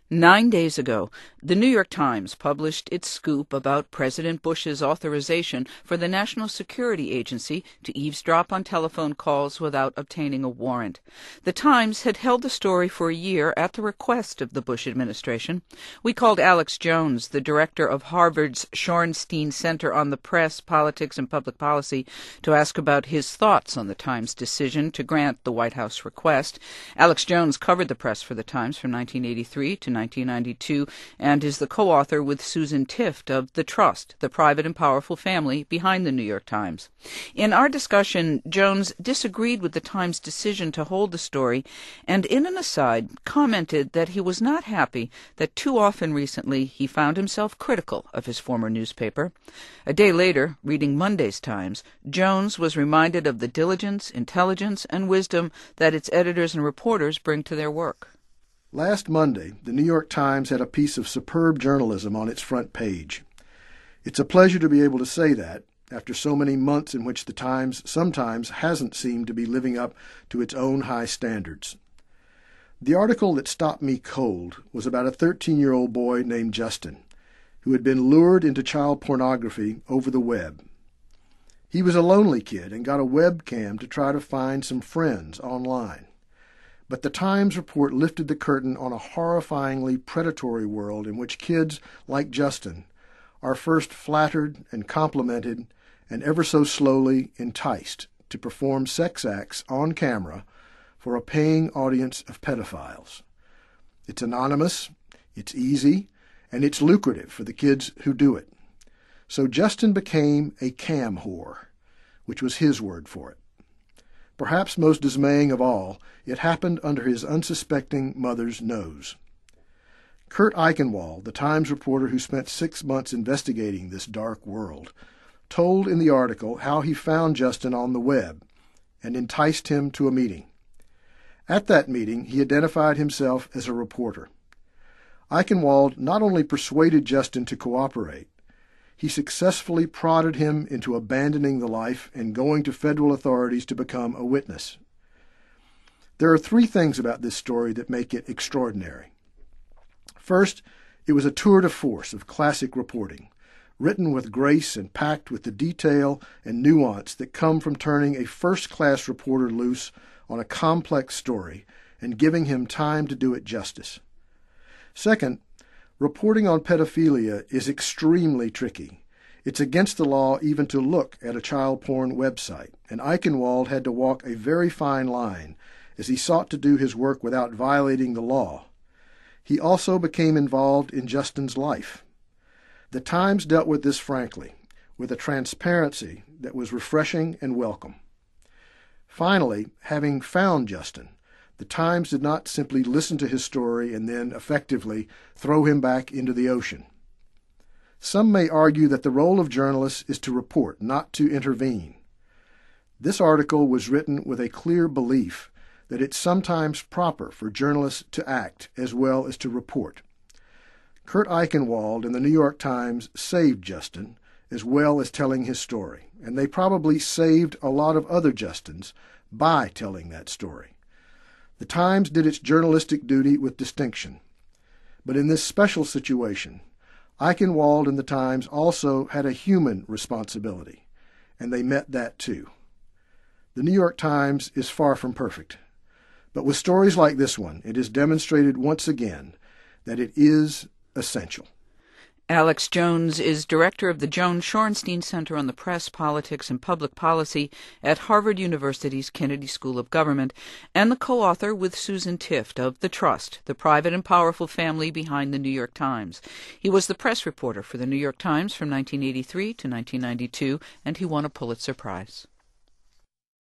9 days ago, the New York Times published its scoop about President Bush's authorization for the National Security Agency to eavesdrop on telephone calls without obtaining a warrant. The Times had held the story for a year at the request of the Bush administration. We called Alex Jones, the director of Harvard's Shorenstein Center on the Press, Politics, and Public Policy, to ask about his thoughts on the Times' decision to grant the White House request. Alex Jones covered the press for the Times from 1983 to 1992 and is the co-author with Susan Tift of The Trust, the private and powerful family behind the New York Times. In our discussion, Jones disagreed with the Times' decision to hold the story and, in an aside, commented that he was not happy that too often recently he found himself critical of his former newspaper. A day later, reading Monday's Times, Jones was reminded of the diligence, intelligence, and wisdom that its editors and reporters bring to their work. Last Monday, the New York Times had a piece of superb journalism on its front page. It's a pleasure to be able to say that, after so many months in which the Times sometimes hasn't seemed to be living up to its own high standards. The article that stopped me cold was about a 13-year-old boy named Justin, who had been lured into child pornography over the web. He was a lonely kid and got a webcam to try to find some friends online. But the Times report lifted the curtain on a horrifyingly predatory world in which kids like Justin are first flattered and complimented and ever so slowly enticed to perform sex acts on camera for a paying audience of pedophiles. It's anonymous, it's easy, and it's lucrative for the kids who do it. So Justin became a cam whore, which was his word for it. Perhaps most dismaying of all, it happened under his unsuspecting mother's nose. Kurt Eichenwald, the Times reporter who spent 6 months investigating this dark world, told in the article how he found Justin on the web and enticed him to a meeting. At that meeting, he identified himself as a reporter. Eichenwald not only persuaded Justin to cooperate, he successfully prodded him into abandoning the life and going to federal authorities to become a witness. There are 3 things about this story that make it extraordinary. First, it was a tour de force of classic reporting, written with grace and packed with the detail and nuance that come from turning a first-class reporter loose on a complex story and giving him time to do it justice. Second, reporting on pedophilia is extremely tricky. It's against the law even to look at a child porn website, and Eichenwald had to walk a very fine line as he sought to do his work without violating the law. He also became involved in Justin's life. The Times dealt with this frankly, with a transparency that was refreshing and welcome. Finally, having found Justin, the Times did not simply listen to his story and then effectively throw him back into the ocean. Some may argue that the role of journalists is to report, not to intervene. This article was written with a clear belief that it's sometimes proper for journalists to act as well as to report. Kurt Eichenwald and the New York Times saved Justin as well as telling his story, and they probably saved a lot of other Justins by telling that story. The Times did its journalistic duty with distinction. But in this special situation, Eichenwald and the Times also had a human responsibility, and they met that too. The New York Times is far from perfect, but with stories like this one, it is demonstrated once again that it is essential. Alex Jones is director of the Jones Shorenstein Center on the Press, Politics, and Public Policy at Harvard University's Kennedy School of Government, and the co-author with Susan Tift of The Trust, the private and powerful family behind the New York Times. He was the press reporter for the New York Times from 1983 to 1992, and he won a Pulitzer Prize.